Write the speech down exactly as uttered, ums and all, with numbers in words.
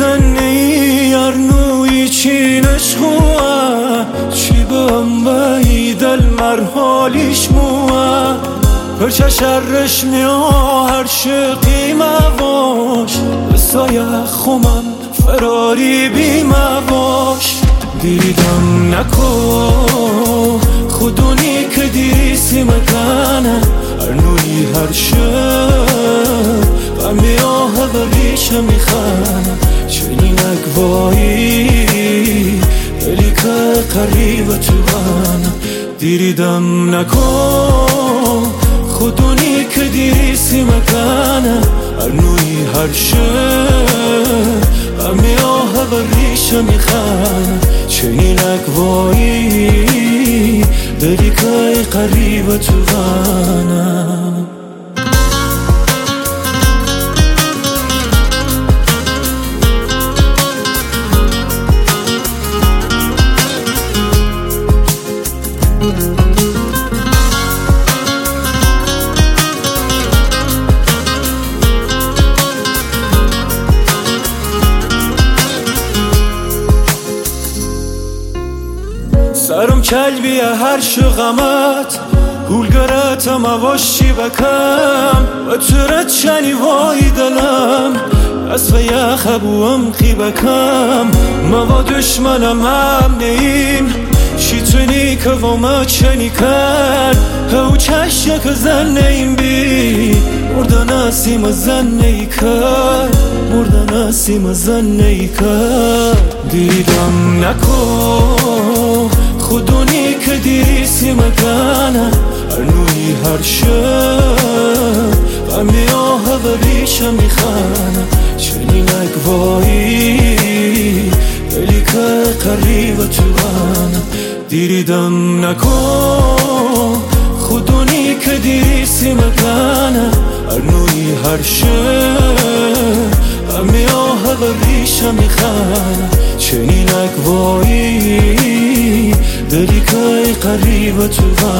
زنی ارنوی چینش خواه چی بمبئی دل مرحالیش موه پرچه شرش میا هر شقی مواش بسایه خومم فراری بی مواش دیدم نکو خودونی که دیسی مکانه ارنوی هر شب غمی آه بریش میخانه چنین اگوایی دلی که قریب تو غانه دیدم نکو خودونی که دیسی مکانه ارنوی هر شب غمی آه بریش میخانه چنین اگوایی دلی که قریب تو غانه سرم کلبیه هر شغمت هولگرتم اواشی بکم و ترت شنی وای دلم از و یخبوم خی بکم موا دشمنم هم نیم چی تونی که وامت چنی کرد هاو چشه که زن نیم بی مردن اسیم زن نی کرد مردن اسیم زن نی کرد دیدم نکو خودونی که دیسی مکانه ارنوی هر شب غمی آه بریش میخانه چنین اگوایی دلی که قریب تو غانه دیدم نکو خودونی که دیسی مکانه ارنوی هر شب غمی آه بریش میخانه چنین اگوایی دلی که قریب تو غانه